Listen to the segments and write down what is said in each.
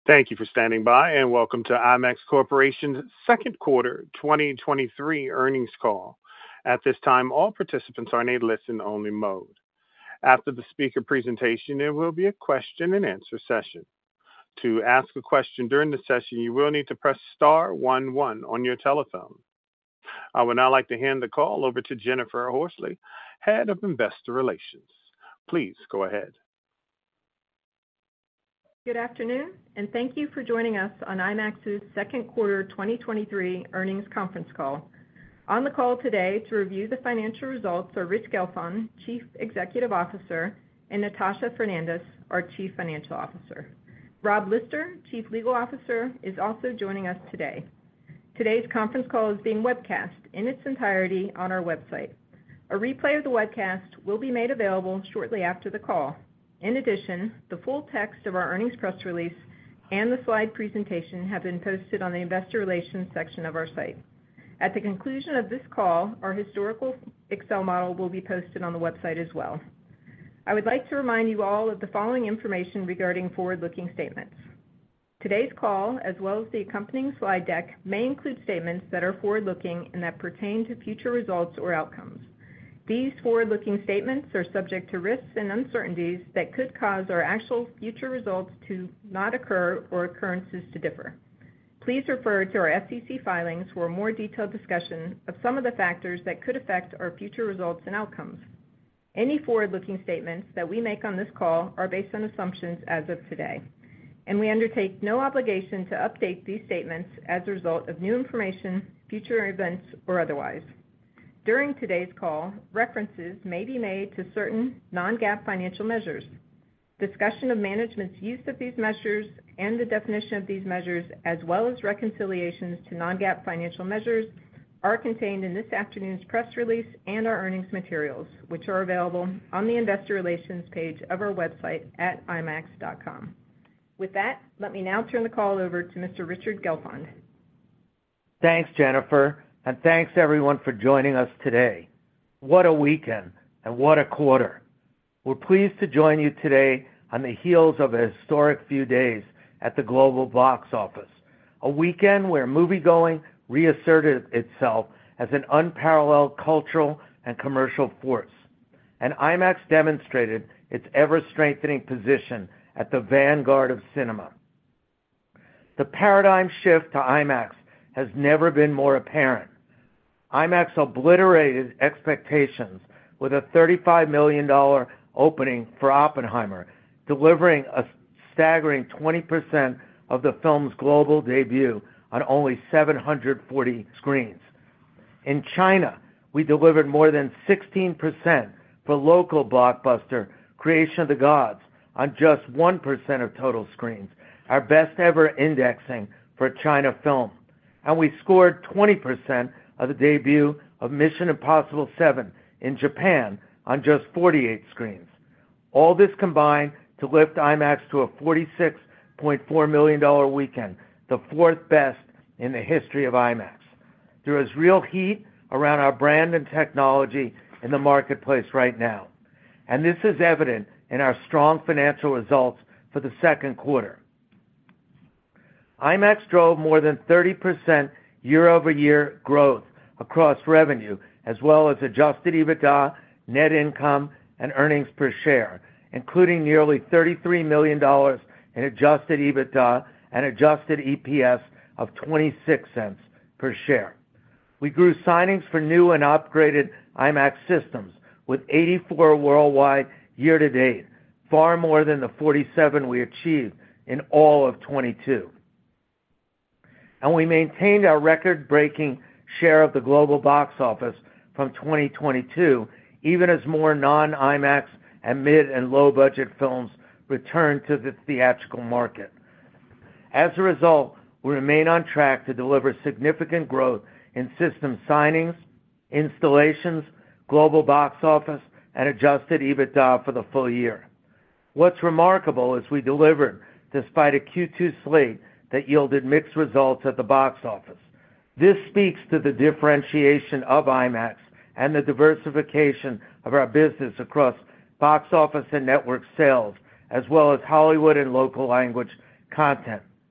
Thank you for standing by, and welcome to IMAX Corporation's second quarter 2023 earnings call. At this time, all participants are in a listen-only mode. After the speaker presentation, there will be a question-and-answer session. To ask a question during the session, you will need to press star 11 on your telephone. I would now like to hand the call over to Jennifer Horsley, Head of Investor Relations. Please go ahead. Good afternoon, and thank you for joining us on IMAX's second quarter 2023 earnings conference call. On the call today to review the financial results are Rich Gelfond, Chief Executive Officer, and Natasha Fernandes, our Chief Financial Officer. Rob Lister, Chief Legal Officer, is also joining us today. Today's conference call is being webcast in its entirety on our website. A replay of the webcast will be made available shortly after the call. In addition, the full text of our earnings press release and the slide presentation have been posted on the investor relations section of our site. At the conclusion of this call, our historical Excel model will be posted on the website as well. I would like to remind you all of the following information regarding forward-looking statements. Today's call, as well as the accompanying slide deck, may include statements that are forward-looking and that pertain to future results or outcomes. These forward-looking statements are subject to risks and uncertainties that could cause our actual future results to not occur or occurrences to differ. Please refer to our SEC filings for a more detailed discussion of some of the factors that could affect our future results and outcomes. Any forward-looking statements that we make on this call are based on assumptions as of today, and we undertake no obligation to update these statements as a result of new information, future events, or otherwise. During today's call, references may be made to certain non-GAAP financial measures. Discussion of management's use of these measures and the definition of these measures, as well as reconciliations to non-GAAP financial measures, are contained in this afternoon's press release and our earnings materials, which are available on the investor relations page of our website at imax.com. With that, let me now turn the call over to Mr. Richard Gelfond. Thanks, Jennifer. And thanks everyone for joining us today. What a weekend and what a quarter. We're pleased to join you today on the heels of a historic few days at the global box office. A weekend where moviegoing reasserted itself as an unparalleled cultural and commercial force. And IMAX demonstrated its ever-strengthening position at the vanguard of cinema. The paradigm shift to IMAX has never been more apparent. IMAX obliterated expectations with a $35 million opening for Oppenheimer, delivering a staggering 20% of the film's global debut on only 740 screens. In China, we delivered more than 16% for local blockbuster Creation of the Gods on just 1% of total screens, our best ever indexing for a China film. And we scored 20% of the debut of Mission Impossible 7 in Japan on just 48 screens. All this combined to lift IMAX to a $46.4 million weekend, the fourth best in the history of IMAX. There is real heat around our brand and technology in the marketplace right now, and this is evident in our strong financial results for the second quarter. IMAX drove more than 30% year-over-year growth across revenue, as well as adjusted EBITDA, net income, and earnings per share, including nearly $33 million in adjusted EBITDA and adjusted EPS of 26 cents per share. We grew signings for new and upgraded IMAX systems with 84 worldwide year-to-date, far more than the 47 we achieved in all of 22. And we maintained our record-breaking share of the global box office from 2022, even as more non-IMAX and mid- and low-budget films return to the theatrical market. As a result, we remain on track to deliver significant growth in system signings, installations, global box office, and adjusted EBITDA for the full year. What's remarkable is we delivered despite a Q2 slate that yielded mixed results at the box office. This speaks to the differentiation of IMAX and the diversification of our business across box office and network sales, as well as Hollywood and local language content.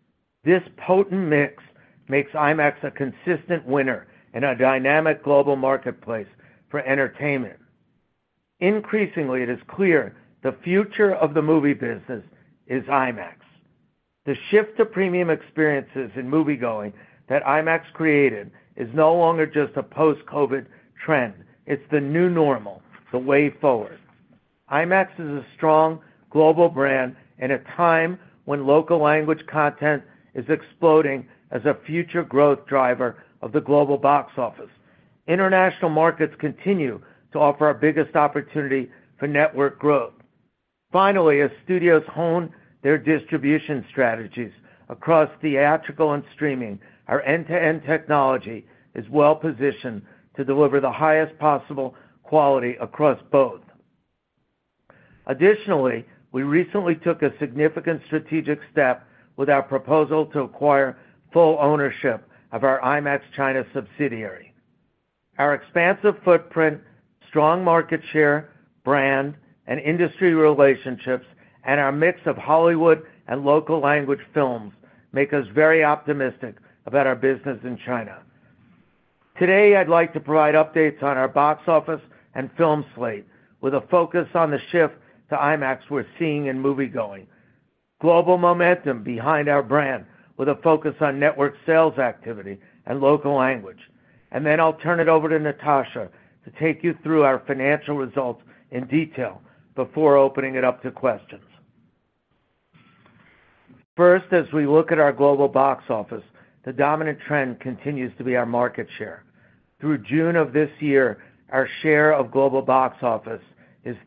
This potent mix makes IMAX a consistent winner in a dynamic global marketplace for entertainment. Increasingly, it is clear the future of the movie business is IMAX. The shift to premium experiences in moviegoing that IMAX created is no longer just a post-COVID trend. It's the new normal, the way forward. IMAX is a strong global brand in a time when local language content is exploding as a future growth driver of the global box office. International markets continue to offer our biggest opportunity for network growth. Finally, as studios hone their distribution strategies across theatrical and streaming, our end-to-end technology is well positioned to deliver the highest possible quality across both. Additionally, we recently took a significant strategic step with our proposal to acquire full ownership of our IMAX China subsidiary. Our expansive footprint, strong market share, brand, and industry relationships, and our mix of Hollywood and local language films make us very optimistic about our business in China. Today, I'd like to provide updates on our box office and film slate with a focus on the shift to IMAX we're seeing in moviegoing, global momentum behind our brand with a focus on network sales activity and local language. And then I'll turn it over to Natasha to take you through our financial results in detail before opening it up to questions. First, as we look at our global box office, the dominant trend continues to be our market share. Through June of this year, our share of global box office is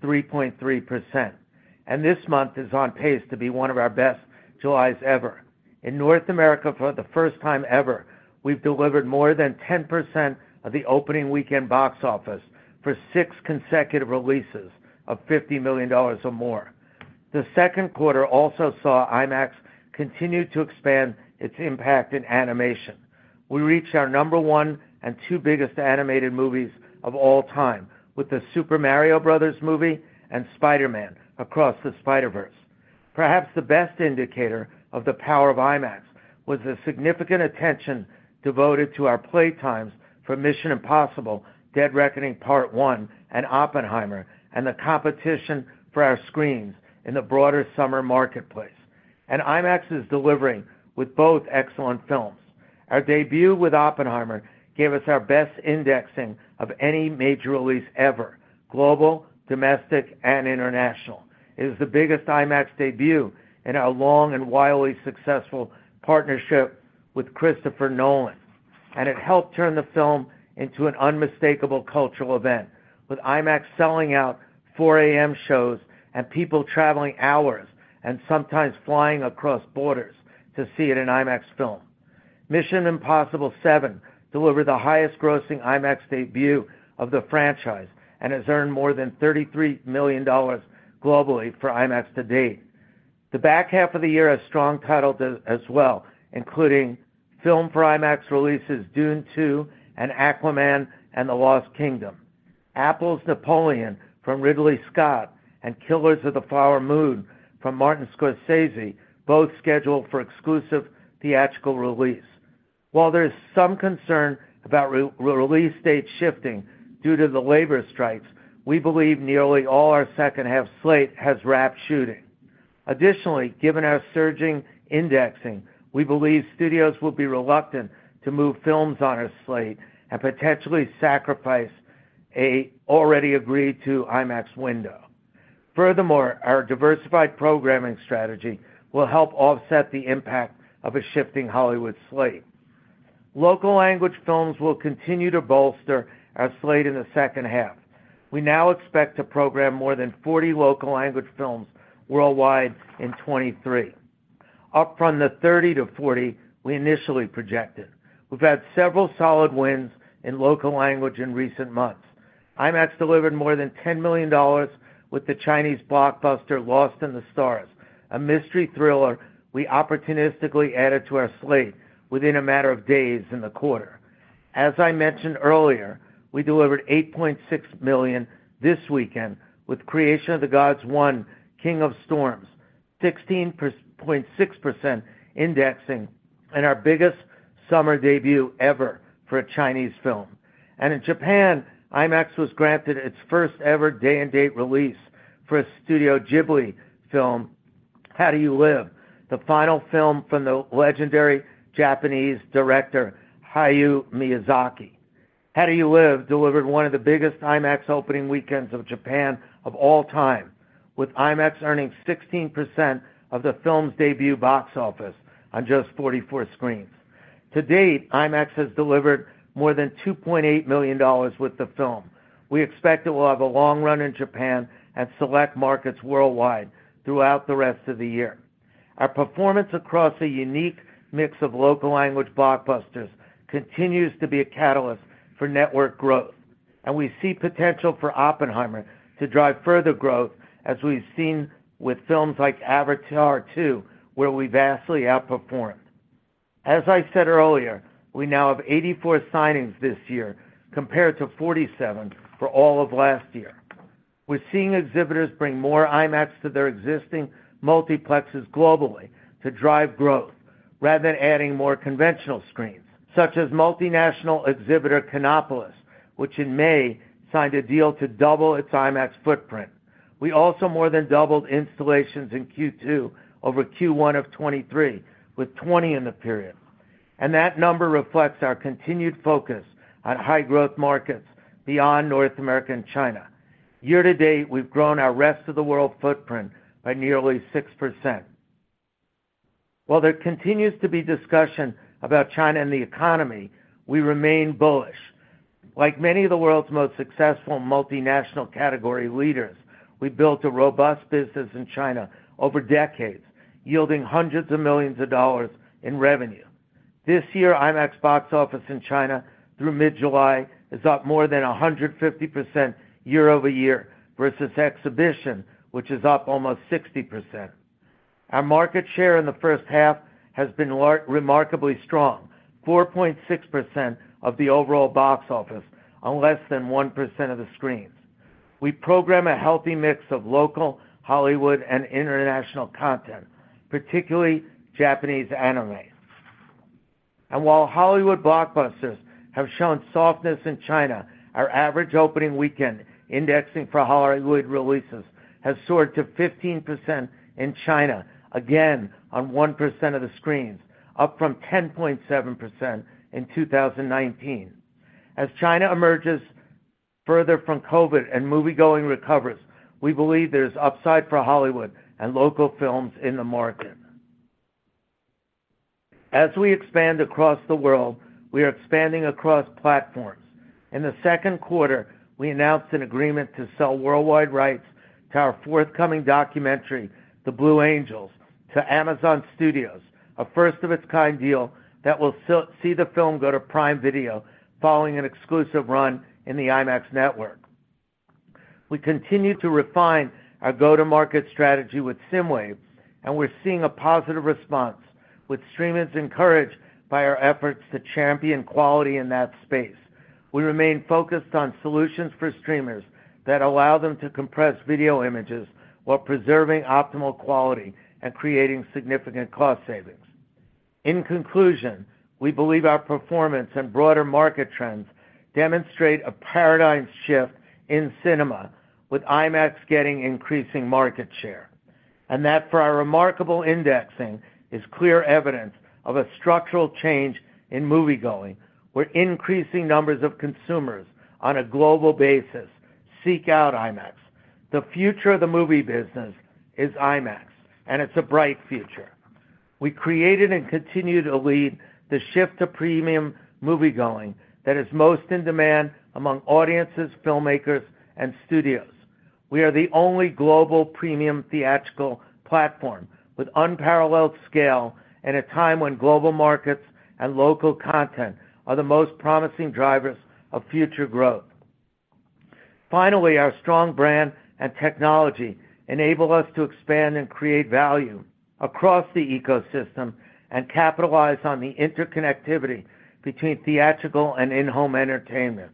3.3%, and this month is on pace to be one of our best Julys ever. In North America, for the first time ever, we've delivered more than 10% of the opening weekend box office for 6 consecutive releases of $50 million or more. The second quarter also saw IMAX continue to expand its impact in animation. We reached our number 1 and 2 biggest animated movies of all time with the Super Mario Brothers movie and Spider-Man Across the Spider-Verse. Perhaps the best indicator of the power of IMAX was the significant attention devoted to our playtimes for Mission Impossible, Dead Reckoning Part 1 and Oppenheimer, and the competition for our screens in the broader summer marketplace. And IMAX is delivering with both excellent films. Our debut with Oppenheimer gave us our best indexing of any major release ever, global, domestic, and international. It is the biggest IMAX debut in our long and wildly successful partnership with Christopher Nolan, and it helped turn the film into an unmistakable cultural event, with IMAX selling out 4 a.m. shows and people traveling hours and sometimes flying across borders to see it in IMAX film. Mission Impossible 7 delivered the highest grossing IMAX debut of the franchise and has earned more than $33 million globally for IMAX to date. The back half of the year has strong titles as well, including Film for IMAX releases Dune 2 and Aquaman and the Lost Kingdom. Apple's Napoleon from Ridley Scott and Killers of the Flower Moon from Martin Scorsese, both scheduled for exclusive theatrical release. While there is some concern about release dates shifting due to the labor strikes, we believe nearly all our second half slate has wrapped shooting. Additionally, given our surging indexing, we believe studios will be reluctant to move films on our slate and potentially sacrifice a already agreed to IMAX window. Furthermore, our diversified programming strategy will help offset the impact of a shifting Hollywood slate. Local language films will continue to bolster our slate in the second half. We now expect to program more than 40 local language films worldwide in 23, up from the 30 to 40 we initially projected. We've had several solid wins in local language in recent months. IMAX delivered more than $10 million with the Chinese blockbuster Lost in the Stars, a mystery thriller we opportunistically added to our slate within a matter of days in the quarter. As I mentioned earlier, we delivered $8.6 million this weekend with Creation of the Gods 1, King of Storms, 16.6% indexing and our biggest summer debut ever for a Chinese film. And in Japan, IMAX was granted its first ever day-and-date release for a Studio Ghibli film, How Do You Live?, the final film from the legendary Japanese director Hayao Miyazaki. How Do You Live delivered one of the biggest IMAX opening weekends of Japan of all time, with IMAX earning 16% of the film's debut box office on just 44 screens. To date, IMAX has delivered more than $2.8 million with the film. We expect it will have a long run in Japan and select markets worldwide throughout the rest of the year. Our performance across a unique mix of local language blockbusters continues to be a catalyst for network growth, and we see potential for Oppenheimer to drive further growth, as we've seen with films like Avatar 2, where we vastly outperformed. As I said earlier, we now have 84 signings this year compared to 47 for all of last year. We're seeing exhibitors bring more IMAX to their existing multiplexes globally to drive growth, rather than adding more conventional screens, such as multinational exhibitor Cinépolis, which in May signed a deal to double its IMAX footprint. We also more than doubled installations in Q2 over Q1 of 23, with 20 in the period. And that number reflects our continued focus on high-growth markets beyond North America and China. Year to date, we've grown our rest of the world footprint by nearly 6%. While there continues to be discussion about China and the economy, we remain bullish. Like many of the world's most successful multinational category leaders, we built a robust business in China over decades, yielding hundreds of millions of dollars in revenue. This year, IMAX box office in China through mid-July is up more than 150% year over year versus exhibition, which is up almost 60%. Our market share in the first half has been remarkably strong, 4.6% of the overall box office on less than 1% of the screens. We program a healthy mix of local, Hollywood, and international content, particularly Japanese anime. And while Hollywood blockbusters have shown softness in China, our average opening weekend indexing for Hollywood releases has soared to 15% in China, again on 1% of the screens, up from 10.7% in 2019. As China emerges further from COVID and moviegoing recovers, we believe there's upside for Hollywood and local films in the market. As we expand across the world, we are expanding across platforms. In the second quarter, we announced an agreement to sell worldwide rights to our forthcoming documentary, The Blue Angels, to Amazon Studios, a first-of-its-kind deal that will see the film go to Prime Video following an exclusive run in the IMAX network. We continue to refine our go-to-market strategy with SSIMWAVE, and we're seeing a positive response, with streamers encouraged by our efforts to champion quality in that space. We remain focused on solutions for streamers that allow them to compress video images while preserving optimal quality and creating significant cost savings. In conclusion, we believe our performance and broader market trends demonstrate a paradigm shift in cinema, with IMAX getting increasing market share, and that for our remarkable indexing is clear evidence of a structural change in moviegoing, where increasing numbers of consumers on a global basis seek out IMAX. The future of the movie business is IMAX, and it's a bright future. We created and continue to lead the shift to premium moviegoing that is most in demand among audiences, filmmakers, and studios. We are the only global premium theatrical platform with unparalleled scale in a time when global markets and local content are the most promising drivers of future growth. Finally, our strong brand and technology enable us to expand and create value across the ecosystem and capitalize on the interconnectivity between theatrical and in-home entertainment.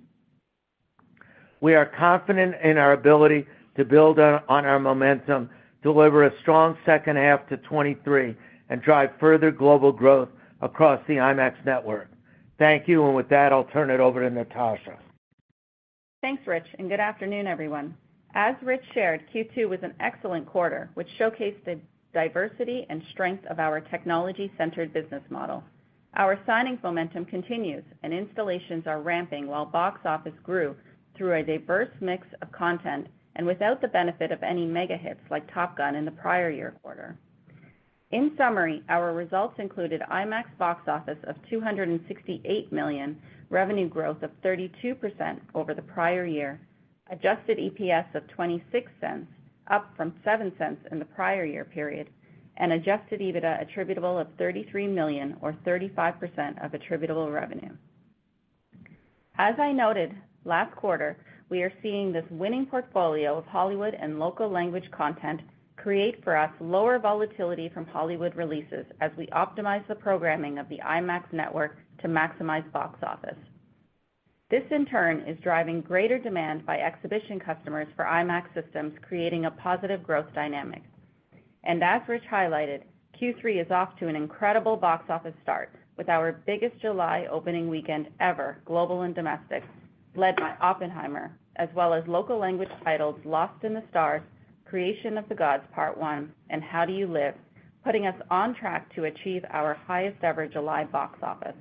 We are confident in our ability to build on our momentum, deliver a strong second half to 23, and drive further global growth across the IMAX network. Thank you, and with that, I'll turn it over to Natasha. Thanks, Rich, and good afternoon, everyone. As Rich shared, Q2 was an excellent quarter, which showcased the diversity and strength of our technology-centered business model. Our signings momentum continues, and installations are ramping while box office grew through a diverse mix of content and without the benefit of any mega hits like Top Gun in the prior year quarter. In summary, our results included IMAX box office of $268 million, revenue growth of 32% over the prior year, adjusted EPS of 26 cents, up from 7 cents in the prior year period, and adjusted EBITDA attributable of $33 million, or 35% of attributable revenue. As I noted last quarter, we are seeing this winning portfolio of Hollywood and local language content create for us lower volatility from Hollywood releases as we optimize the programming of the IMAX network to maximize box office. This, in turn, is driving greater demand by exhibition customers for IMAX systems, creating a positive growth dynamic. And as Rich highlighted, Q3 is off to an incredible box office start, with our biggest July opening weekend ever, global and domestic, led by Oppenheimer, as well as local language titles Lost in the Stars, Creation of the Gods Part 1, and How Do You Live, putting us on track to achieve our highest ever July box office.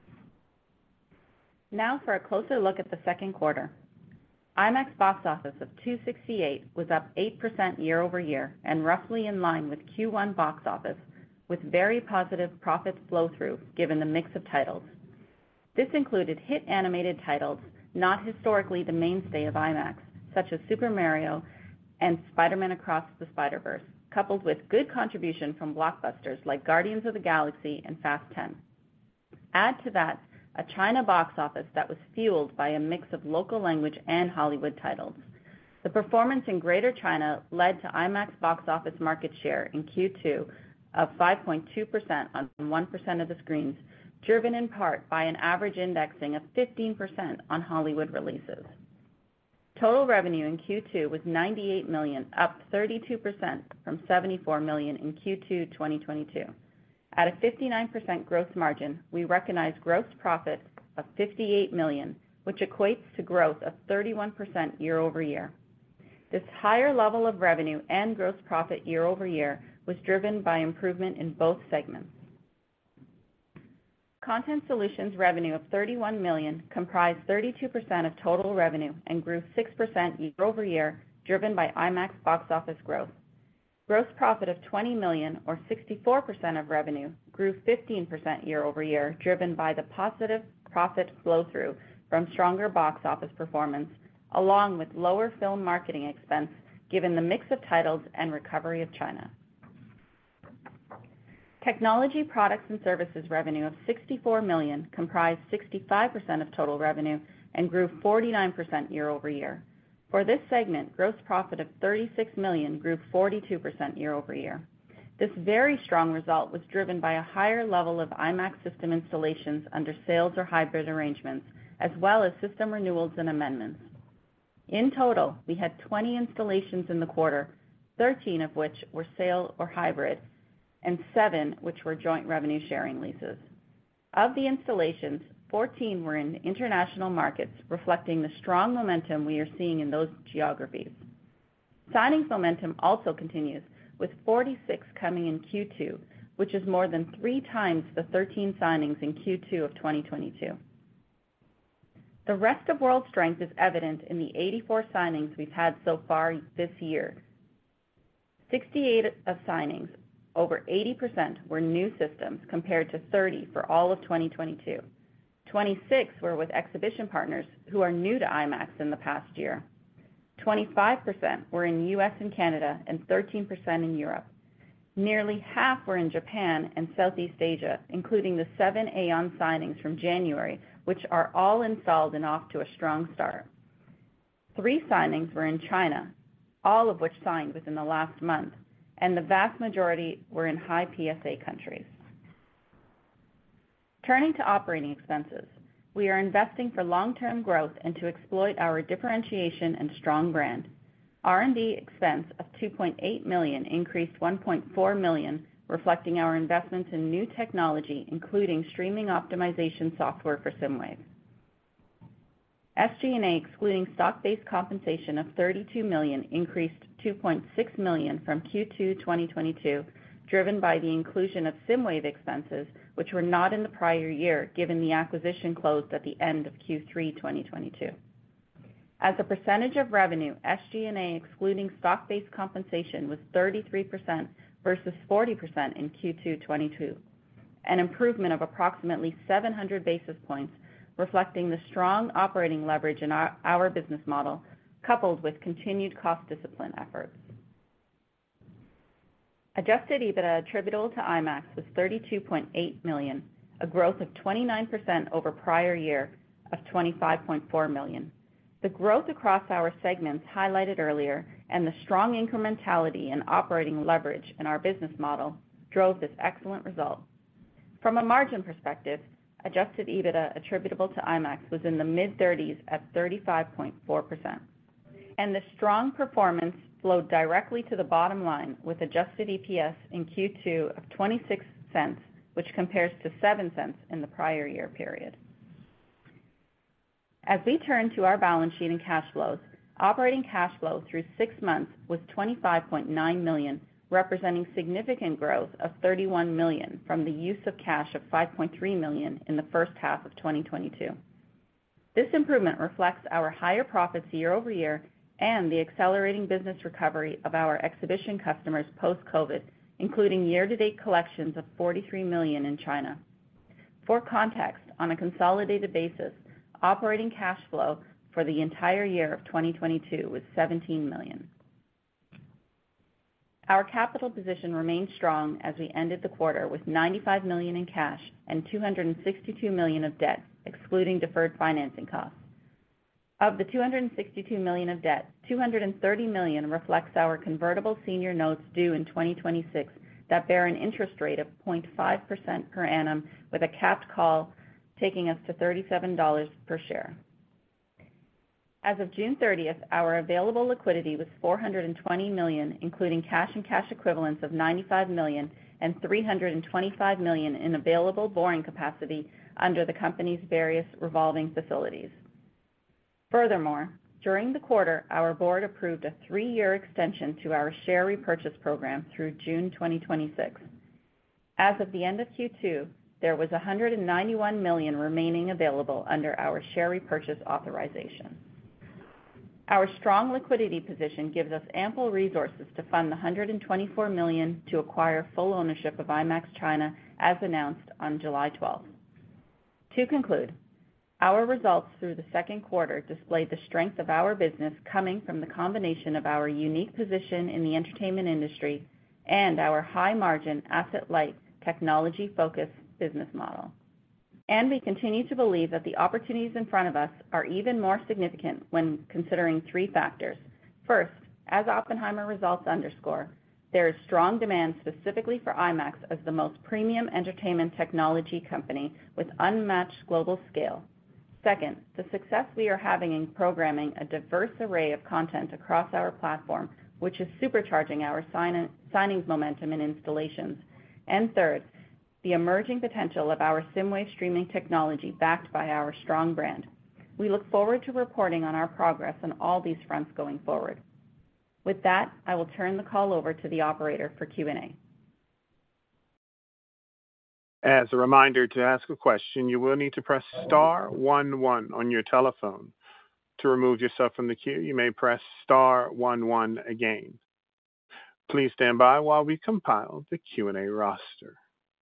Now for a closer look at the second quarter. IMAX box office of $268 was up 8% year over year and roughly in line with Q1 box office, with very positive profit flow-through given the mix of titles. This included hit animated titles not historically the mainstay of IMAX, such as Super Mario and Spider-Man Across the Spider-Verse, coupled with good contribution from blockbusters like Guardians of the Galaxy and Fast 10. Add to that a China box office that was fueled by a mix of local language and Hollywood titles. The performance in Greater China led to IMAX box office market share in Q2 of 5.2% on 1% of the screens, driven in part by an average indexing of 15% on Hollywood releases. Total revenue in Q2 was $98 million, up 32% from $74 million in Q2 2022. At a 59% gross margin, we recognized gross profit of $58 million, which equates to growth of 31% year over year. This higher level of revenue and gross profit year over year was driven by improvement in both segments. Content Solutions revenue of $31 million comprised 32% of total revenue and grew 6% year over year, driven by IMAX box office growth. Gross profit of $20 million, or 64% of revenue, grew 15% year over year, driven by the positive profit flow-through from stronger box office performance, along with lower film marketing expense given the mix of titles and recovery of China. Technology Products and Services revenue of $64 million comprised 65% of total revenue and grew 49% year over year. For this segment, gross profit of $36 million grew 42% year over year. This very strong result was driven by a higher level of IMAX system installations under sales or hybrid arrangements, as well as system renewals and amendments. In total, we had 20 installations in the quarter, 13 of which were sale or hybrid, and 7 which were joint revenue sharing leases. Of the installations, 14 were in international markets, reflecting the strong momentum we are seeing in those geographies. Signings momentum also continues, with 46 coming in Q2, which is more than 3 times the 13 signings in Q2 of 2022. The rest of world strength is evident in the 84 signings we've had so far this year. 68 of signings, over 80%, were new systems compared to 30 for all of 2022. 26 were with exhibition partners who are new to IMAX in the past year. 25% were in US and Canada and 13% in Europe. Nearly half were in Japan and Southeast Asia, including the 7 Aeon signings from January, which are all installed and off to a strong start. 3 signings were in China, all of which signed within the last month, and the vast majority were in high PSA countries. Turning to operating expenses, we are investing for long-term growth and to exploit our differentiation and strong brand. R&D expense of $2.8 million increased $1.4 million, reflecting our investments in new technology, including streaming optimization software for SSIMWAVE. SG&A, excluding stock-based compensation of $32 million, increased $2.6 million from Q2 2022, driven by the inclusion of SSIMWAVE expenses, which were not in the prior year, given the acquisition closed at the end of Q3 2022. As a percentage of revenue, SG&A, excluding stock-based compensation, was 33% versus 40% in Q2 2022, an improvement of approximately 700 basis points, reflecting the strong operating leverage in our business model, coupled with continued cost discipline efforts. Adjusted EBITDA attributable to IMAX was $32.8 million, a growth of 29% over prior year of $25.4 million. The growth across our segments highlighted earlier and the strong incrementality and operating leverage in our business model drove this excellent result. From a margin perspective, adjusted EBITDA attributable to IMAX was in the mid-30s at 35.4%. And the strong performance flowed directly to the bottom line with adjusted EPS in Q2 of 26 cents, which compares to 7 cents in the prior year period. As we turn to our balance sheet and cash flows, operating cash flow through 6 months was $25.9 million, representing significant growth of $31 million from the use of cash of $5.3 million in the first half of 2022. This improvement reflects our higher profits year-over-year and the accelerating business recovery of our exhibition customers post-COVID, including year-to-date collections of $43 million in China. For context, on a consolidated basis, operating cash flow for the entire year of 2022 was $17 million. Our capital position remained strong as we ended the quarter with $95 million in cash and $262 million of debt, excluding deferred financing costs. Of the $262 million of debt, $230 million reflects our convertible senior notes due in 2026 that bear an interest rate of 0.5% per annum with a capped call, taking us to $37 per share. As of June 30th, our available liquidity was $420 million, including cash and cash equivalents of $95 million and $325 million in available borrowing capacity under the company's various revolving facilities. Furthermore, during the quarter, our board approved a 3-year extension to our share repurchase program through June 2026. As of the end of Q2, there was $191 million remaining available under our share repurchase authorization. Our strong liquidity position gives us ample resources to fund the $124 million to acquire full ownership of IMAX China, as announced on July 12th. To conclude, our results through the second quarter displayed the strength of our business coming from the combination of our unique position in the entertainment industry and our high-margin, asset-light, technology-focused business model. And we continue to believe that the opportunities in front of us are even more significant when considering 3 factors. First, as Oppenheimer results underscore, there is strong demand specifically for IMAX as the most premium entertainment technology company with unmatched global scale. Second, the success we are having in programming a diverse array of content across our platform, which is supercharging our signings momentum and installations. And third, the emerging potential of our SSIMWAVE streaming technology backed by our strong brand. We look forward to reporting on our progress on all these fronts going forward. With that, I will turn the call over to the operator for Q&A. As a reminder, to ask a question, you will need to press star 11 on your telephone. To remove yourself from the queue, you may press star 11 again. Please stand by while we compile the Q&A roster.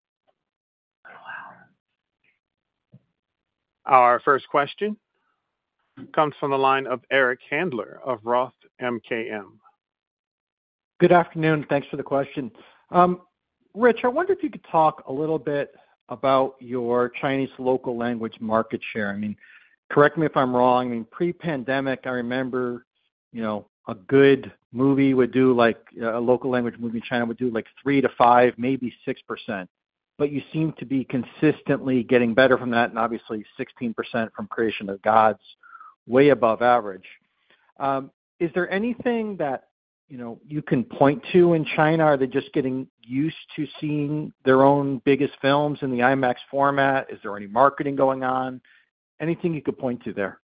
Our first question comes from the line of Eric Handler of Roth MKM. Good afternoon. Thanks for the question. Rich, I wonder if you could talk a little bit about your Chinese local language market share. I mean, correct me if I'm wrong. I mean, pre-pandemic, I remember, a good movie would do like a local language movie in China would do like 3 to 5, maybe 6%. But you seem to be consistently getting better from that, and obviously 16% from Creation of Gods, way above average. Is there anything that you can point to in China? Are they just getting used to seeing their own biggest films in the IMAX format? Is there any marketing going on? Anything you could point to there?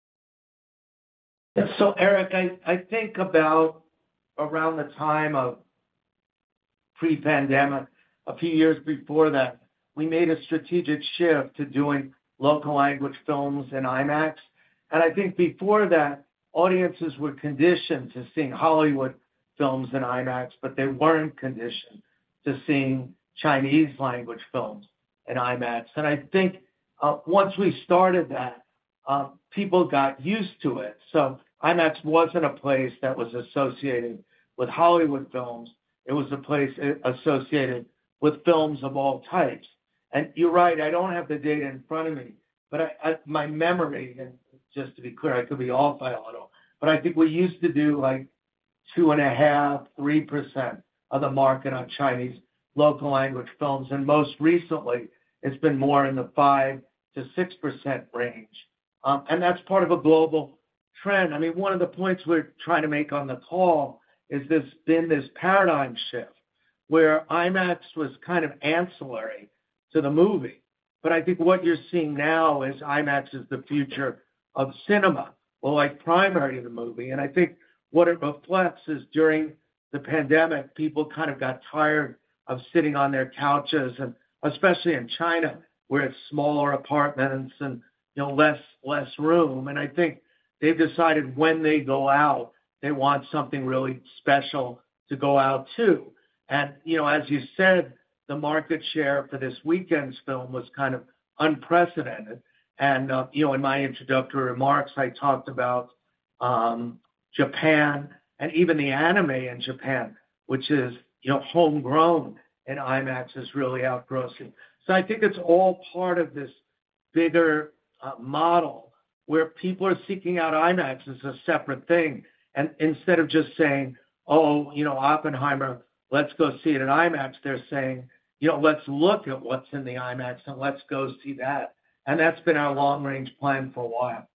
Yeah, so Eric, I think about around the time of pre-pandemic, a few years before that, we made a strategic shift to doing local language films in IMAX. And I think before that, audiences were conditioned to seeing Hollywood films in IMAX, but they weren't conditioned to seeing Chinese language films in IMAX. And I think once we started that, people got used to it. So IMAX wasn't a place that was associated with Hollywood films. It was a place associated with films of all types. And you're right, I don't have the data in front of me, but my memory, and just to be clear, I could be off by a little, but I think we used to do like 2.5%, 3% of the market on Chinese local language films. And most recently, it's been more in the 5 to 6% range. And that's part of a global trend. I mean, one of the points we're trying to make on the call is there's been this paradigm shift where IMAX was kind of ancillary to the movie. But I think what you're seeing now is IMAX is the future of cinema, or like primary to the movie. And I think what it reflects is during the pandemic, people kind of got tired of sitting on their couches, and especially in China, where it's smaller apartments and less room. And I think they've decided when they go out, they want something really special to go out to. And as you said, the market share for this weekend's film was kind of unprecedented. And in my introductory remarks, I talked about Japan and even the anime in Japan, which is homegrown, and IMAX is really outgrossing. So I think it's all part of this bigger model where people are seeking out IMAX as a separate thing. And instead of just saying, Oppenheimer, let's go see it at IMAX, they're saying, let's look at what's in the IMAX and let's go see that. And that's been our long-range plan for a while.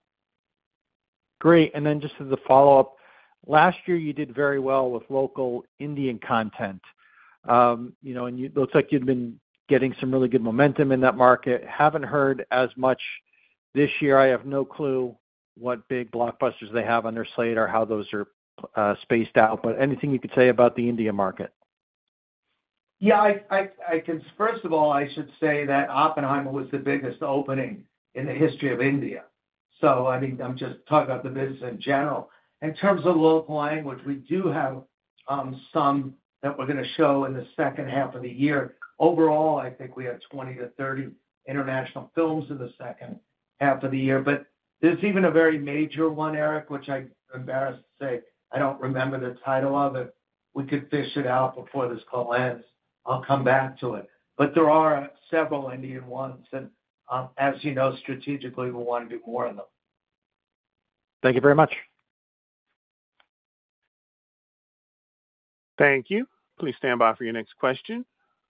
Great. And then just as a follow-up, last year you did very well with local Indian content. And it looks like you've been getting some really good momentum in that market. Haven't heard as much this year. I have no clue what big blockbusters they have on their slate or how those are spaced out. But anything you could say about the India market? Yeah, I can. First of all, I should say that Oppenheimer was the biggest opening in the history of India. So, I mean, I'm just talking about the business in general. In terms of local language, we do have some that we're going to show in the second half of the year. Overall, I think we have 20 to 30 international films in the second half of the year. But there's even a very major one, Eric, which I'm embarrassed to say I don't remember the title of it. We could fish it out before this call ends. I'll come back to it. But there are several Indian ones, and as you know, strategically, we want to do more of them. Thank you very much. Thank you. Please stand by for your next question.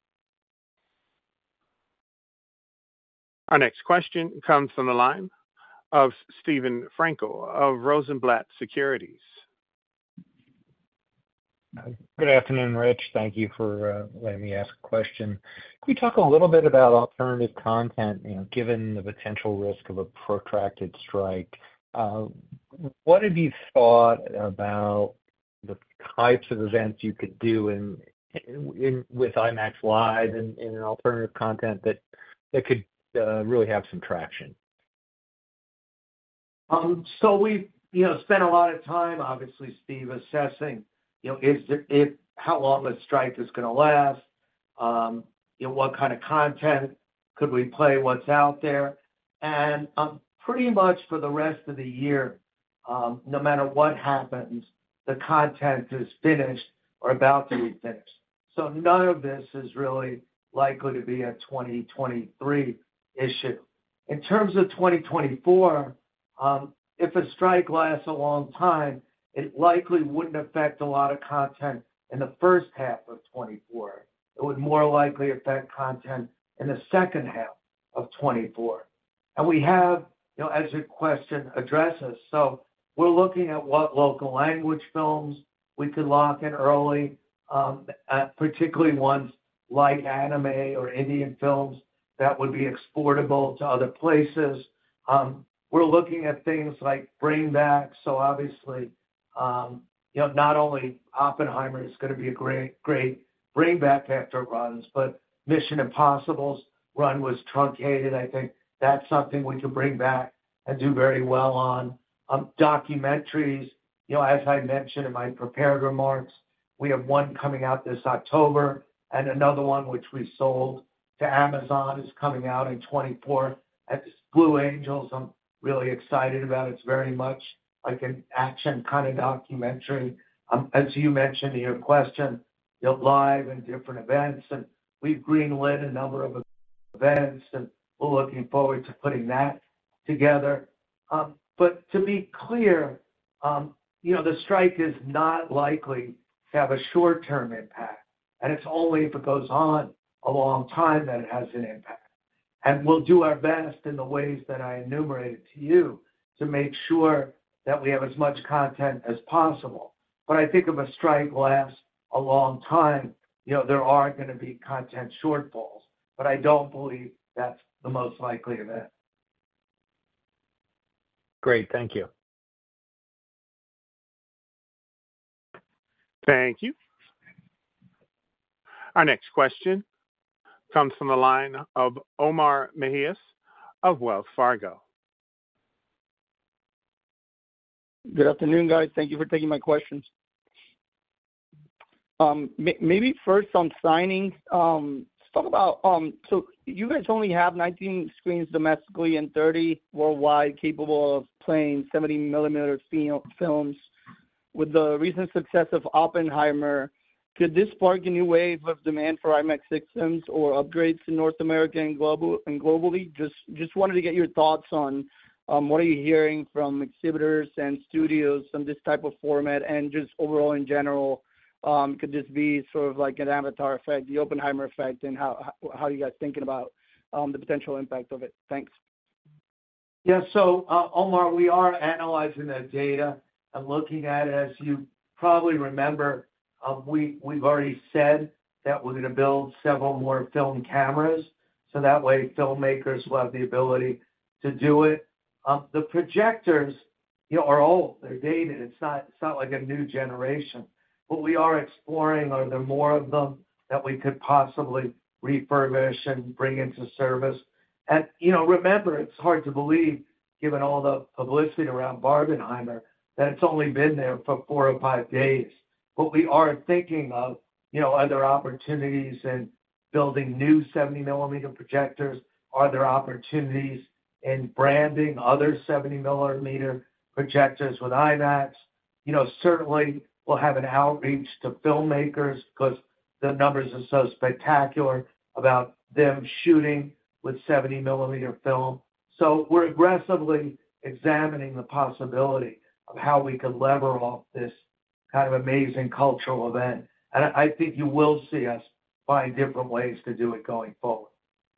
Our next question comes from the line of Steven Frankel of Rosenblatt Securities. Good afternoon, Rich. Thank you for letting me ask a question. Can we talk a little bit about alternative content, given the potential risk of a protracted strike? What have you thought about the types of events you could do with IMAX Live and alternative content that could really have some traction? So we've spent a lot of time, obviously, Steve, assessing how long the strike is going to last, what kind of content could we play, what's out there. And pretty much for the rest of the year, no matter what happens, the content is finished or about to be finished. So none of this is really likely to be a 2023 issue. In terms of 2024, if a strike lasts a long time, it likely wouldn't affect a lot of content in the first half of 24. It would more likely affect content in the second half of 24. And we have, as your question addresses, so we're looking at what local language films we could lock in early, particularly ones like anime or Indian films that would be exportable to other places. We're looking at things like bring back. So obviously, not only Oppenheimer is going to be a great bring back after it runs, but Mission Impossible's run was truncated. I think that's something we can bring back and do very well on. Documentaries, as I mentioned in my prepared remarks, we have one coming out this October, and another one which we sold to Amazon is coming out in 24. That's Blue Angels. I'm really excited about it. It's very much like an action kind of documentary. As you mentioned in your question, live and different events, and we've greenlit a number of events, and we're looking forward to putting that together. But to be clear, the strike is not likely to have a short-term impact, and it's only if it goes on a long time that it has an impact. And we'll do our best in the ways that I enumerated to you to make sure that we have as much content as possible. But I think if a strike lasts a long time, there are going to be content shortfalls, but I don't believe that's the most likely event. Great. Thank you. Thank you. Our next question comes from the line of Omar Mejias of Wells Fargo. Good afternoon, guys. Thank you for taking my questions. Maybe first on signings, let's talk about, so you guys only have 19 screens domestically and 30 worldwide capable of playing 70mm films. With the recent success of Oppenheimer, could this spark a new wave of demand for IMAX systems or upgrades in North America and globally? Just wanted to get your thoughts on what are you hearing from exhibitors and studios on this type of format, and just overall in general, could this be sort of like an Avatar effect, the Oppenheimer effect, and how are you guys thinking about the potential impact of it? Thanks. Yeah, so Omar, we are analyzing that data and looking at it. As you probably remember, we've already said that we're going to build several more film cameras, so that way filmmakers will have the ability to do it. The projectors, are old; they're dated. It's not like a new generation. But we are exploring: are there more of them that we could possibly refurbish and bring into service? And remember, it's hard to believe, given all the publicity around Barbenheimer, that it's only been there for 4 or 5 days. But we are thinking of, other opportunities in building new 70mm projectors. Are there opportunities in branding other 70mm projectors with IMAX? Certainly we'll have an outreach to filmmakers because the numbers are so spectacular about them shooting with 70mm film. So we're aggressively examining the possibility of how we could lever off this kind of amazing cultural event. And I think you will see us find different ways to do it going forward.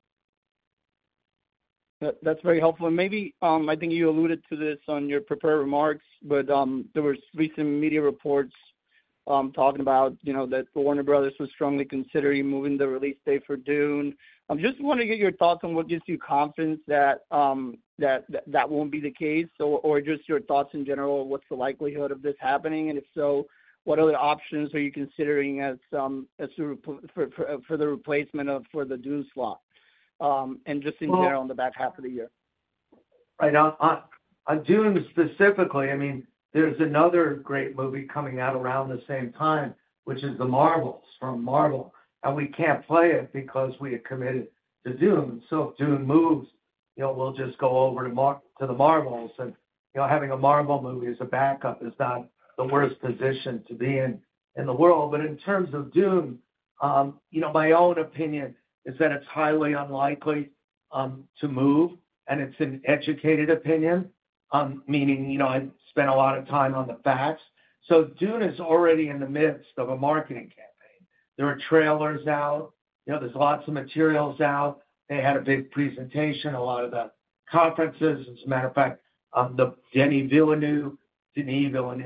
That's very helpful. And maybe, I think you alluded to this on your prepared remarks, but there was recent media reports talking about, that Warner Brothers was strongly considering moving the release date for Dune. I just want to get your thoughts on what gives you confidence that that won't be the case, or just your thoughts in general. What's the likelihood of this happening, and if so, what other options are you considering as for the replacement for the Dune slot, and just in general in the back half of the year? Right on Dune specifically, I mean, there's another great movie coming out around the same time, which is The Marvels from Marvel. And we can't play it because we had committed to Dune. So if Dune moves, we'll just go over to The Marvels. And, having a Marvel movie as a backup is not the worst position to be in the world. But in terms of Dune, my own opinion is that it's highly unlikely to move. And it's an educated opinion, meaning, I spent a lot of time on the facts. So Dune is already in the midst of a marketing campaign. There are trailers out. There's lots of materials out. They had a big presentation, a lot of the conferences. As a matter of fact, the Denis Villeneuve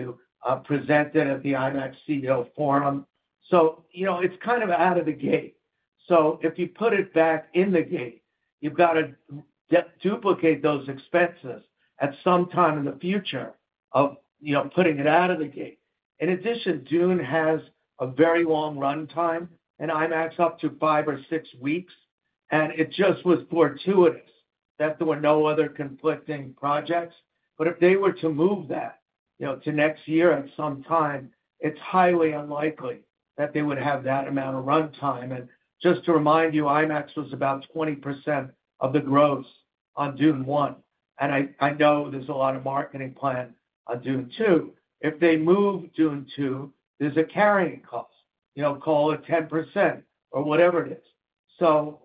presented at the IMAX CEO Forum. So, it's kind of out of the gate. So if you put it back in the gate, you've got to duplicate those expenses at some time in the future of, putting it out of the gate. In addition, Dune has a very long runtime in IMAX, up to 5 or 6 weeks. And it just was fortuitous that there were no other conflicting projects. But if they were to move that, to next year at some time, it's highly unlikely that they would have that amount of runtime. And just to remind you, IMAX was about 20% of the gross on Dune 1. And I know there's a lot of marketing plan on Dune 2. If they move Dune 2, there's a carrying cost, call it 10% or whatever it is. So,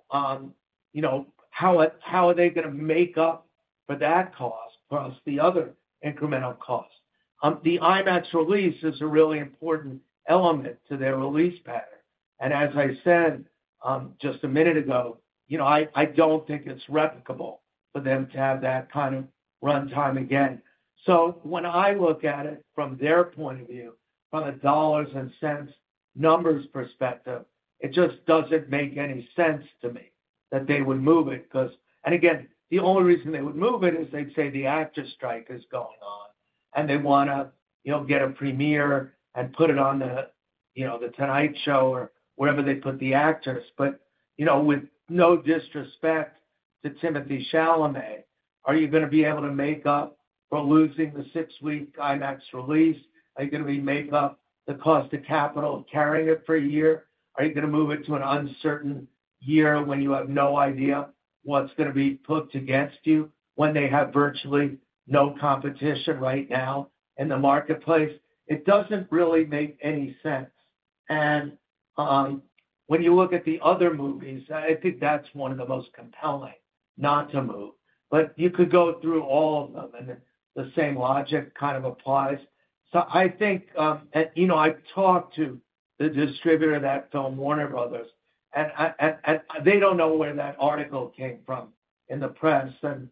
how are they going to make up for that cost plus the other incremental costs? The IMAX release is a really important element to their release pattern. And as I said just a minute ago, I don't think it's replicable for them to have that kind of runtime again. So when I look at it from their point of view, from a dollars and cents numbers perspective, it just doesn't make any sense to me that they would move it. And again, the only reason they would move it is they'd say the actors' strike is going on, and they want to, get a premiere and put it on the Tonight Show or wherever they put the actors. But, with no disrespect to Timothée Chalamet, are you going to be able to make up for losing the 6-week IMAX release? Are you going to make up the cost of capital of carrying it for a year? Are you going to move it to an uncertain year when you have no idea what's going to be put against you, when they have virtually no competition right now in the marketplace? It doesn't really make any sense. And when you look at the other movies, I think that's one of the most compelling not to move. But you could go through all of them, and the same logic kind of applies. So I think, I've talked to the distributor of that film, Warner Brothers, and they don't know where that article came from in the press. And,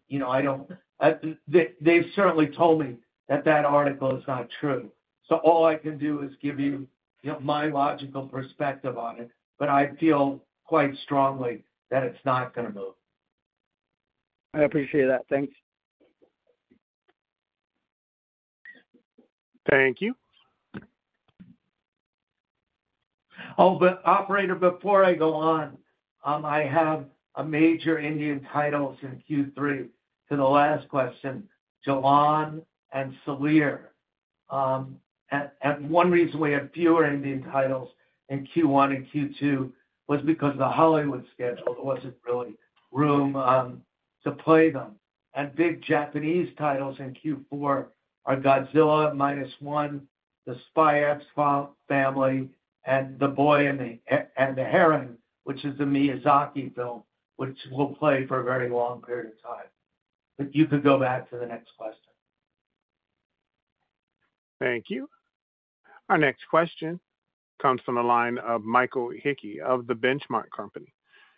they've certainly told me that article is not true. So all I can do is give you, my logical perspective on it. But I feel quite strongly that it's not going to move. I appreciate that. Thanks. Thank you. Oh, but operator, before I go on, I have a major Indian titles in Q3 to the last question, Jalan and Salir. And one reason we had fewer Indian titles in Q1 and Q2 was because of the Hollywood schedule. There wasn't really room to play them. And big Japanese titles in Q4 are Godzilla -1, The Spy X Family, and The Boy and the Heron, which is a Miyazaki film, which will play for a very long period of time. But you could go back to the next question. Thank you. Our next question comes from the line of Michael Hickey of The Benchmark Company.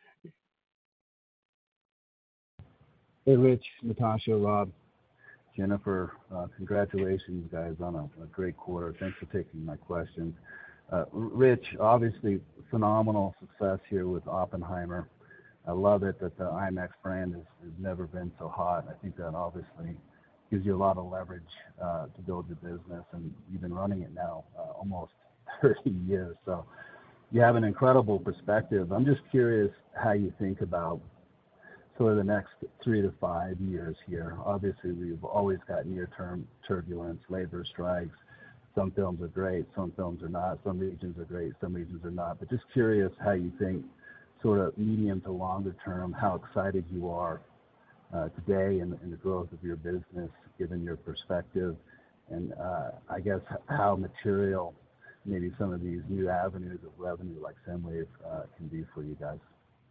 Hey, Rich, Natasha, Rob, Jennifer, congratulations, guys, on a great quarter. Thanks for taking my questions. Rich, obviously, phenomenal success here with Oppenheimer. I love it that the IMAX brand has never been so hot. I think that obviously gives you a lot of leverage to build your business, and you've been running it now almost 30 years. So you have an incredible perspective. I'm just curious how you think about sort of the next 3 to 5 years here. Obviously, we've always got near-term turbulence, labor strikes. Some films are great, some films are not. Some regions are great, some regions are not. But just curious how you think sort of medium to longer term, how excited you are today in the growth of your business, given your perspective, and I guess how material maybe some of these new avenues of revenue like SSIMWAVE can be for you guys.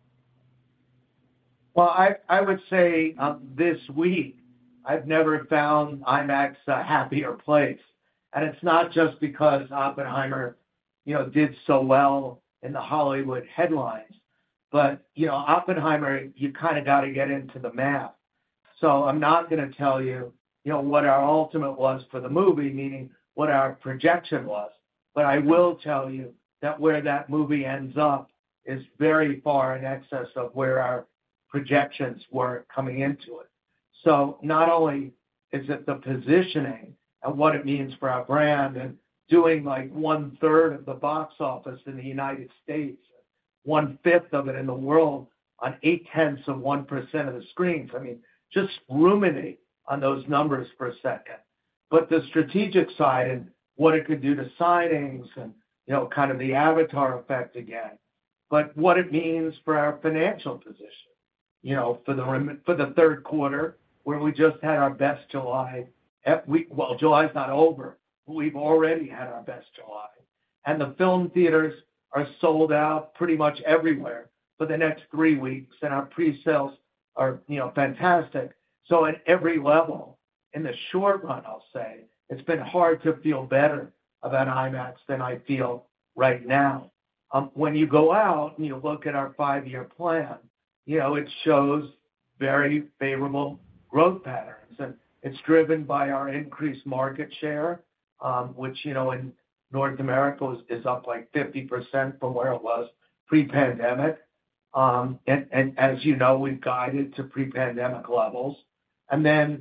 Well, I would say this week, I've never found IMAX a happier place. And it's not just because Oppenheimer, did so well in the Hollywood headlines, but, Oppenheimer, you kind of got to get into the math. So I'm not going to tell you, what our ultimate was for the movie, meaning what our projection was. But I will tell you that where that movie ends up is very far in excess of where our projections were coming into it. So not only is it the positioning and what it means for our brand and doing like 1/3 of the box office in the United States, 1/5 of it in the world on 0.8% of the screens. I mean, just ruminate on those numbers for a second. But the strategic side and what it could do to signings and, kind of the Avatar effect again. But what it means for our financial position, for the third quarter, where we just had our best July. Well, July's not over, but we've already had our best July. And the film theaters are sold out pretty much everywhere for the next 3 weeks, and our pre-sales are, fantastic. So at every level, in the short run, I'll say, it's been hard to feel better about IMAX than I feel right now. When you go out and you look at our 5-year plan, it shows very favorable growth patterns, and it's driven by our increased market share, which, in North America is up like 50% from where it was pre-pandemic. And as you know, we've guided to pre-pandemic levels. And then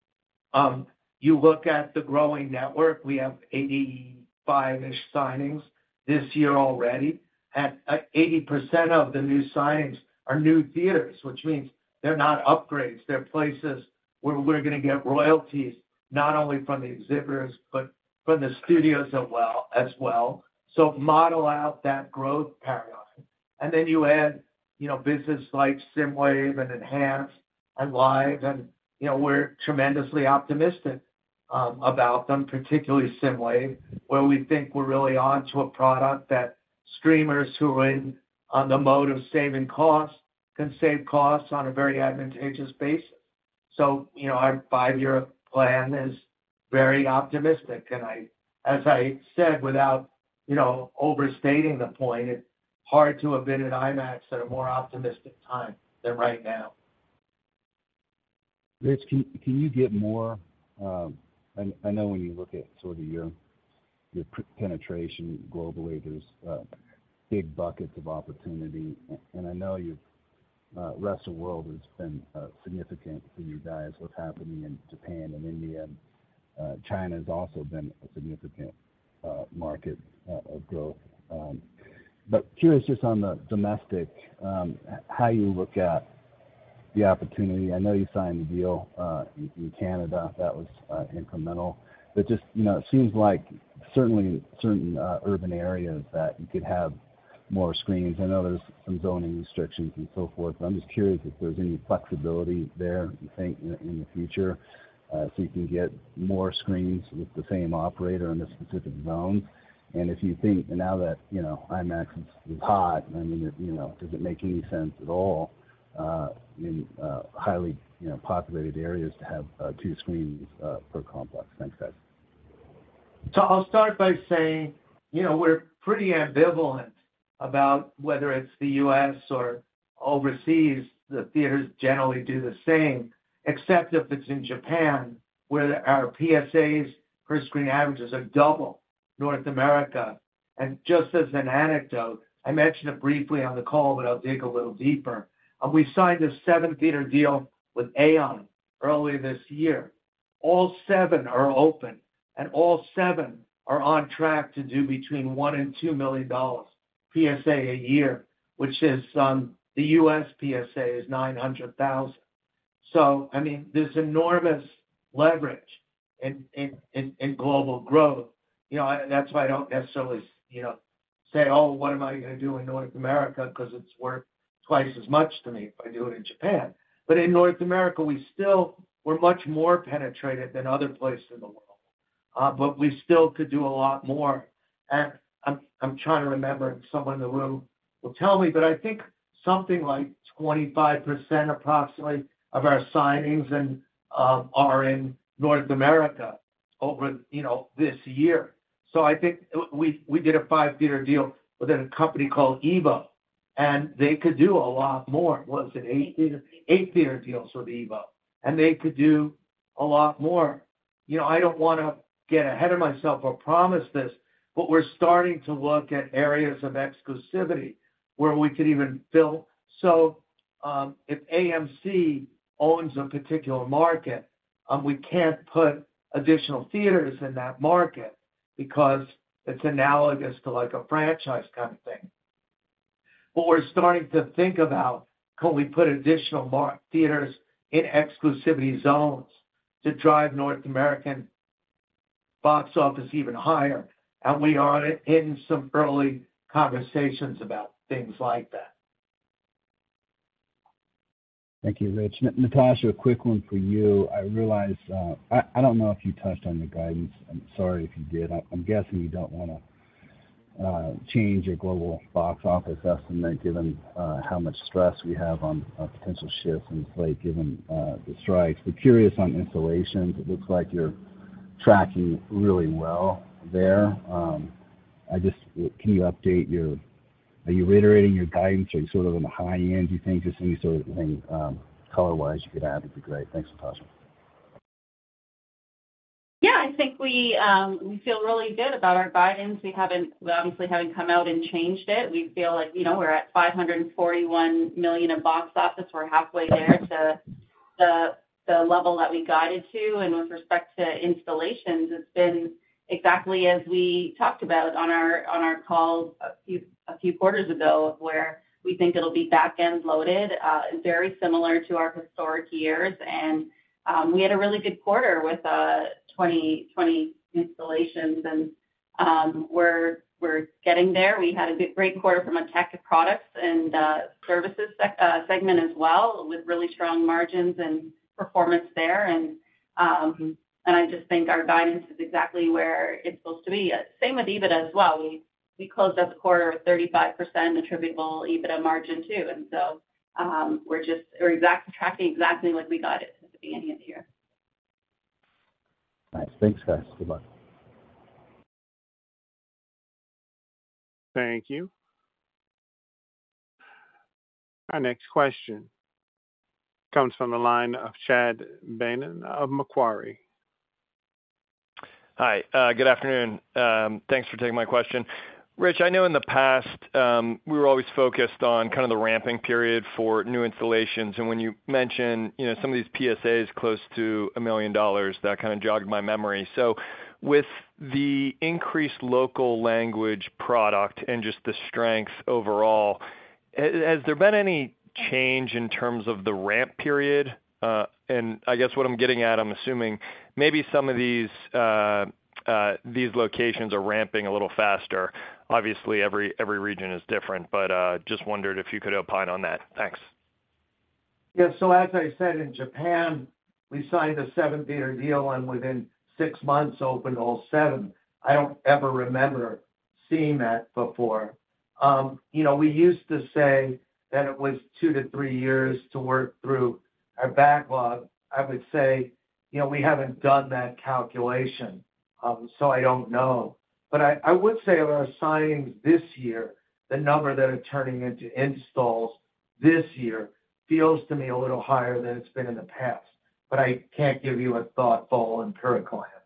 you look at the growing network, we have 85-ish signings this year already. And 80% of the new signings are new theaters, which means they're not upgrades. They're places where we're going to get royalties, not only from the exhibitors, but from the studios as well. So model out that growth paradigm. And then you add, business like SSIMWAVE and Enhance and Live, and, we're tremendously optimistic about them, particularly SSIMWAVE, where we think we're really on to a product that streamers who are in on the mode of saving costs can save costs on a very advantageous basis. So, our 5-year plan is very optimistic. And as I said, without, overstating the point, it's hard to have been at IMAX at a more optimistic time than right now. Rich, can you get more? I know when you look at sort of your penetration globally, there's big buckets of opportunity, and I know rest of the world has been significant for you guys. What's happening in Japan and India, China has also been a significant market of growth. But curious just on the domestic, how you look at the opportunity. I know you signed the deal in Canada. That was incremental. But just, it seems like certainly in certain urban areas that you could have more screens. I know there's some zoning restrictions and so forth. But I'm just curious if there's any flexibility there, you think, in the future, so you can get more screens with the same operator in the specific zones. And if you think, now that, IMAX is hot, I mean, does it make any sense at all in highly, populated areas to have 2 screens per complex? Thanks, guys. So I'll start by saying, we're pretty ambivalent about whether it's the U.S. or overseas. The theaters generally do the same, except if it's in Japan, where our PSAs per screen averages are double North America. And just as an anecdote, I mentioned it briefly on the call, but I'll dig a little deeper. We signed a 7-theater deal with Aeon earlier this year. All 7 are open, and all 7 are on track to do between $1 and $2 million PSA a year, which is the U.S. PSA is $900,000. So, I mean, there's enormous leverage in global growth. That's why I don't necessarily, say, oh, what am I going to do in North America? Because it's worth twice as much to me if I do it in Japan. But in North America, we're much more penetrated than other places in the world. But we still could do a lot more. And I'm trying to remember, and someone in the room will tell me, but I think something like 25% approximately of our signings are in North America over, this year. So I think we did a 5-theater deal with a company called Evo, and they could do a lot more. Was it 8-theater deals with Evo? And they could do a lot more. I don't want to get ahead of myself or promise this, but we're starting to look at areas of exclusivity where we could even fill. So if AMC owns a particular market, we can't put additional theaters in that market because it's analogous to like a franchise kind of thing. But we're starting to think about, can we put additional theaters in exclusivity zones to drive North American box office even higher? And we are in some early conversations about things like that. Thank you, Rich. Natasha, a quick one for you. I realize, I don't know if you touched on the guidance. I'm sorry if you did. I'm guessing you don't want to change your global box office estimate given how much stress we have on potential shifts in slate given the strikes. But curious on installations. It looks like you're tracking really well there. Can you update are you reiterating your guidance? Are you sort of on the high end, do you think? Just any sort of thing color-wise you could add would be great. Thanks, Natasha. Yeah, I think we feel really good about our guidance. We obviously haven't come out and changed it. We feel like, we're at $541 million in box office. We're halfway there to the level that we guided to. And with respect to installations, it's been exactly as we talked about on our call a few quarters ago, where we think it'll be back-end loaded, very similar to our historic years. And we had a really good quarter with 20 installations, and we're getting there. We had a great quarter from a tech products and services segment as well, with really strong margins and performance there. And I just think our guidance is exactly where it's supposed to be. Same with EBITDA as well. We closed out the quarter with 35% attributable EBITDA margin too. And so we're tracking exactly like we got it at the beginning of the year. Nice. Thanks, guys. Good luck. Thank you. Our next question comes from the line of Chad Beynon of Macquarie. Hi, good afternoon. Thanks for taking my question. Rich, I know in the past we were always focused on kind of the ramping period for new installations. And when you mentioned, some of these PSAs close to $1 million, that kind of jogged my memory. So with the increased local language product and just the strength overall, has there been any change in terms of the ramp period? And I guess what I'm getting at, I'm assuming maybe some of these locations are ramping a little faster. Obviously, every region is different, but just wondered if you could opine on that. Thanks. Yeah, so as I said, in Japan, we signed a 7-theater deal and within 6 months opened all 7. I don't ever remember seeing that before. We used to say that it was 2 to 3 years to work through our backlog. I would say, we haven't done that calculation, so I don't know. But I would say of our signings this year, the number that are turning into installs this year feels to me a little higher than it's been in the past. But I can't give you a thoughtful, empirical answer.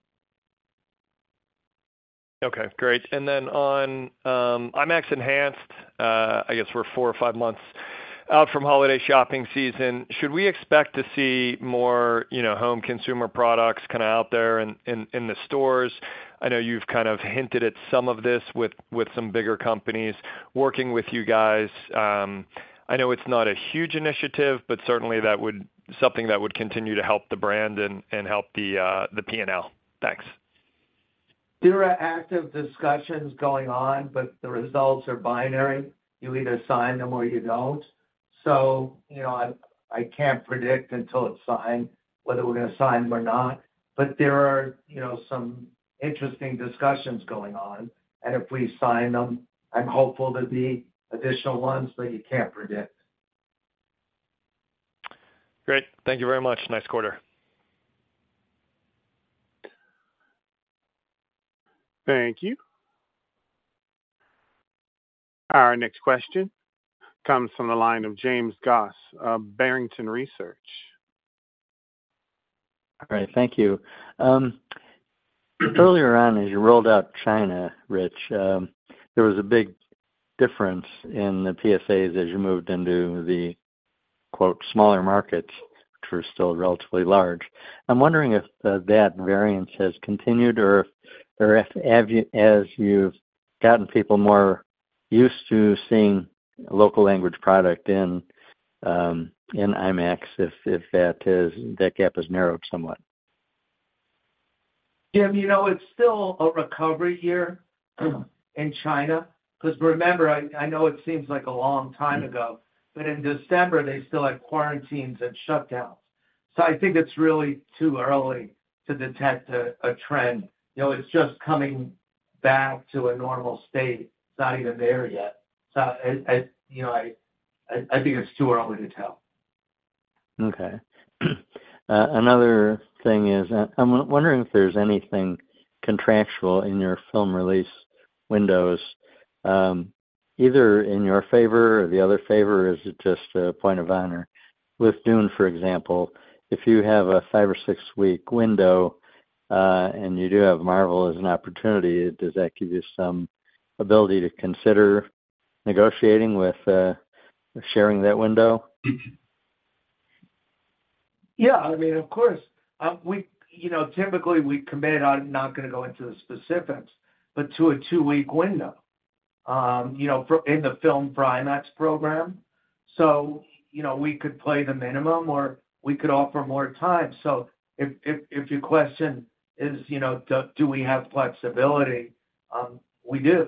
Okay, great. And then on IMAX Enhanced, I guess we're 4 or 5 months out from holiday shopping season. Should we expect to see more, home consumer products kind of out there in the stores? I know you've kind of hinted at some of this with some bigger companies working with you guys. I know it's not a huge initiative, but certainly something that would continue to help the brand and help the P&L. Thanks. There are active discussions going on, but the results are binary. You either sign them or you don't. So, I can't predict until it's signed whether we're going to sign them or not. But there are, some interesting discussions going on. And if we sign them, I'm hopeful there'll be additional ones, but you can't predict. Great. Thank you very much. Nice quarter. Thank you. Our next question comes from the line of James Goss of Barrington Research. All right, thank you. earlier on, as you rolled out China, Rich, there was a big difference in the PSAs as you moved into the, quote, smaller markets, which were still relatively large. I'm wondering if that variance has continued, or if as you've gotten people more used to seeing local language product in IMAX, if that gap has narrowed somewhat. Jim, it's still a recovery year in China, because remember, I know it seems like a long time ago, but in December they still had quarantines and shutdowns. So I think it's really too early to detect a trend. It's just coming back to a normal state. It's not even there yet. So I think it's too early to tell. Okay. Another thing is, I'm wondering if there's anything contractual in your film release windows, either in your favor or the other favor, or is it just a point of honor? With Dune, for example, if you have a 5 or 6 week window and you do have Marvel as an opportunity, does that give you some ability to consider negotiating with sharing that window? Yeah, I mean, of course, typically we commit, I'm not going to go into the specifics, but to a 2-week window, in the Film for IMAX program. So, we could play the minimum or we could offer more time. So if your question is, do we have flexibility? We do.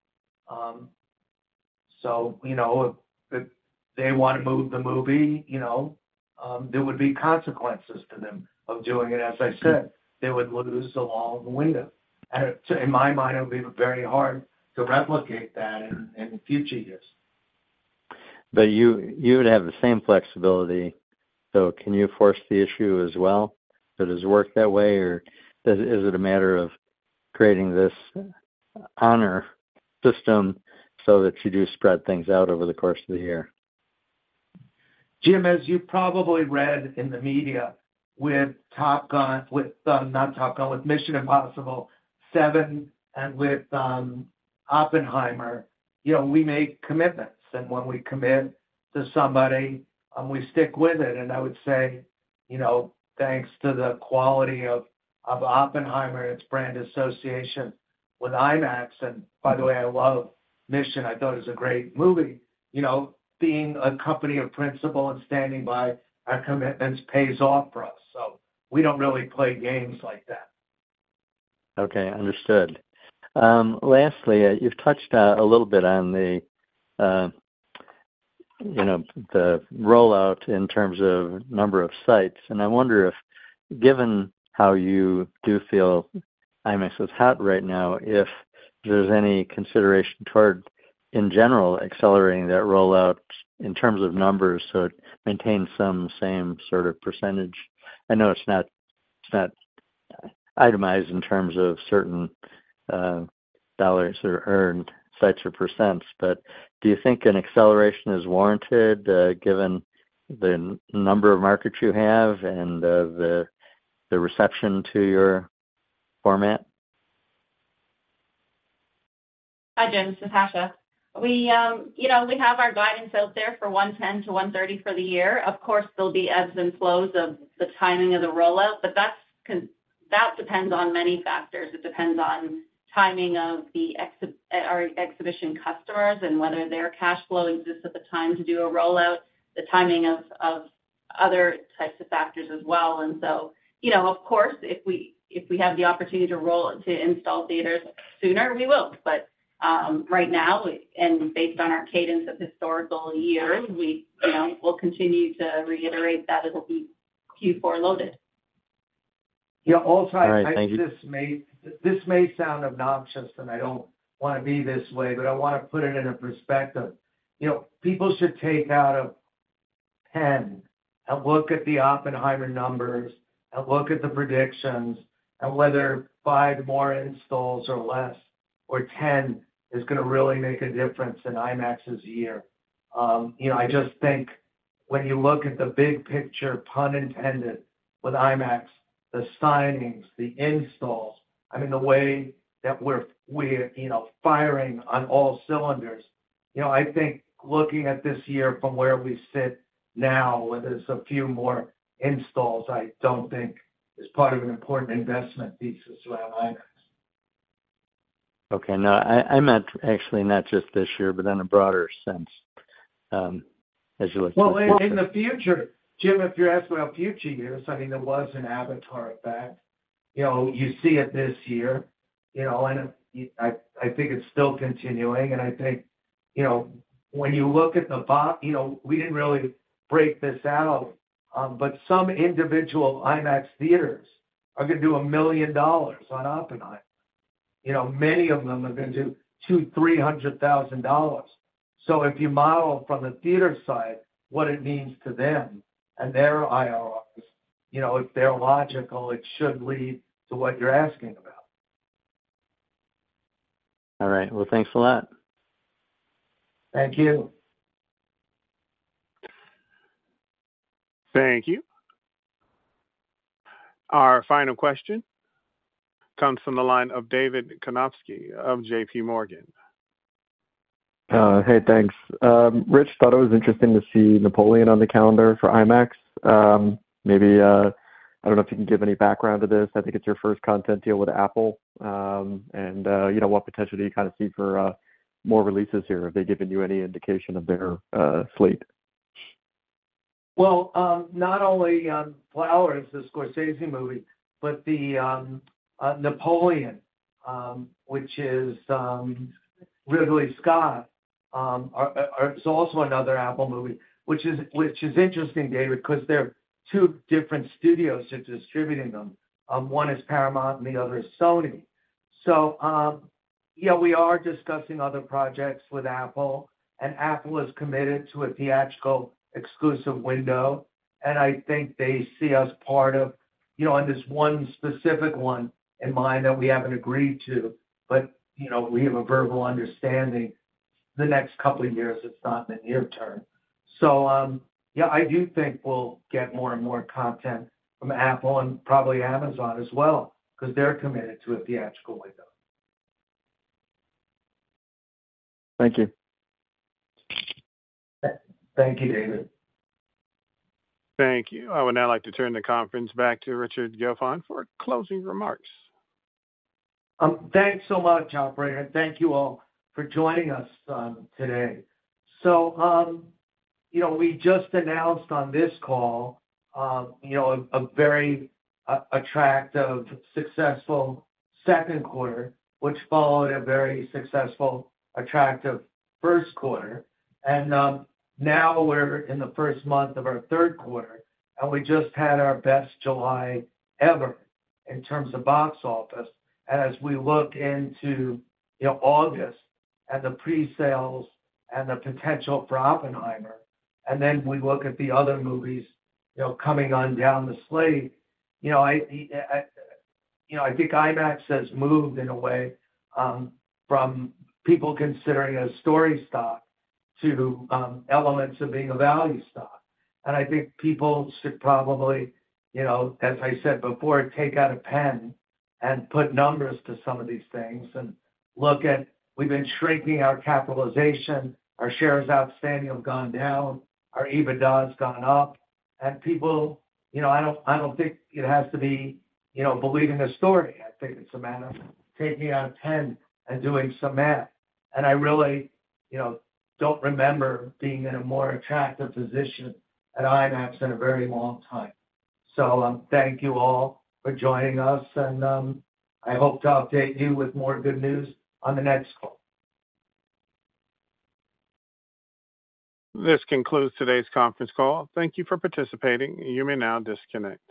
So, if they want to move the movie, there would be consequences to them of doing it. As I said, they would lose along the window. And in my mind, it would be very hard to replicate that in future years. But you would have the same flexibility. So can you force the issue as well? So does it work that way, or is it a matter of creating this honor system so that you do spread things out over the course of the year? Jim, as you probably read in the media, with with Mission Impossible 7 and with Oppenheimer, we make commitments, and when we commit to somebody, we stick with it. And I would say, thanks to the quality of Oppenheimer and its brand association with IMAX, and by the way, I love Mission. I thought it was a great movie. Being a company of principle and standing by our commitments pays off for us. So we don't really play games like that. Okay, understood. Lastly, you've touched a little bit on the rollout in terms of number of sites, and I wonder if, given how you do feel IMAX is hot right now, if there's any consideration toward, in general, accelerating that rollout in terms of numbers so it maintains some same sort of percentage. I know it's not itemized in terms of certain dollars or earned sites or percents, but do you think an acceleration is warranted given the number of markets you have and the reception to your format? Hi, Jim. This is Natasha. We have our guidance out there for 110 to 130 for the year. Of course, there'll be ebbs and flows of the timing of the rollout, but that depends on many factors. It depends on timing of our exhibition customers and whether their cash flow exists at the time to do a rollout, the timing of other types of factors as well. And so, of course, if we have the opportunity to install theaters sooner, we will. But right now, and based on our cadence of historical years, we'll continue to reiterate that it'll be Q4 loaded. Yeah. Also, right, this may sound obnoxious, and I don't want to be this way, but I want to put it in a perspective. People should take out a pen and look at the Oppenheimer numbers and look at the predictions and whether 5 more installs or less or 10 is going to really make a difference in IMAX's year. I just think when you look at the big picture, pun intended, with IMAX, the signings, the installs, I mean, the way that we're firing on all cylinders. I think looking at this year from where we sit now, where there's a few more installs, I don't think is part of an important investment thesis around IMAX. Okay. No, I meant actually not just this year, but in a broader sense, as you look. Well, in the future, Jim, if you're asking about future years, I mean, there was an Avatar effect. You see it this year, and I think it's still continuing. And I think, when you look at the box, we didn't really break this out, but some individual IMAX theaters are going to do $1 million on Oppenheimer. Many of them are going to do $200,000-$300,000. So if you model from the theater side what it means to them and their IRRs, if they're logical, it should lead to what you're asking about. All right. Well, thanks a lot. Thank you. Thank you. Our final question comes from the line of David Karnovsky of J.P. Morgan. Hey, thanks. Rich, thought it was interesting to see Napoleon on the calendar for IMAX. Maybe, I don't know if you can give any background to this. I think it's your first content deal with Apple. And what potential do you kind of see for more releases here? Have they given you any indication of their slate? Well, not only Flowers, the Scorsese movie, but the Napoleon, which is Ridley Scott, is also another Apple movie, which is interesting, David, because they're two different studios that are distributing them. One is Paramount and the other is Sony. So, we are discussing other projects with Apple, and Apple is committed to a theatrical exclusive window. And I think they see us part of, and there's one specific one in mind that we haven't agreed to, but, we have a verbal understanding the next couple of years. It's not in the near term. So, I do think we'll get more and more content from Apple and probably Amazon as well, because they're committed to a theatrical window. Thank you. Thank you, David. Thank you. I would now like to turn the conference back to Richard Gelfond for closing remarks. Thanks so much, operator, and thank you all for joining us today. So, we just announced on this call, a very attractive, successful second quarter, which followed a very successful, attractive first quarter. And now we're in the first month of our third quarter, and we just had our best July ever in terms of box office. And as we look into August and the pre-sales and the potential for Oppenheimer, and then we look at the other movies coming on down the slate, I think IMAX has moved in a way from people considering a story stock to elements of being a value stock. And I think people should probably, as I said before, take out a pen and put numbers to some of these things and look at, we've been shrinking our capitalization, our shares outstanding have gone down, our EBITDA has gone up, and people, I don't think it has to be, believing a story. I think it's a matter of taking out a pen and doing some math. And I really, don't remember being in a more attractive position at IMAX in a very long time. So thank you all for joining us, and I hope to update you with more good news on the next call. This concludes today's conference call. Thank you for participating. You may now disconnect.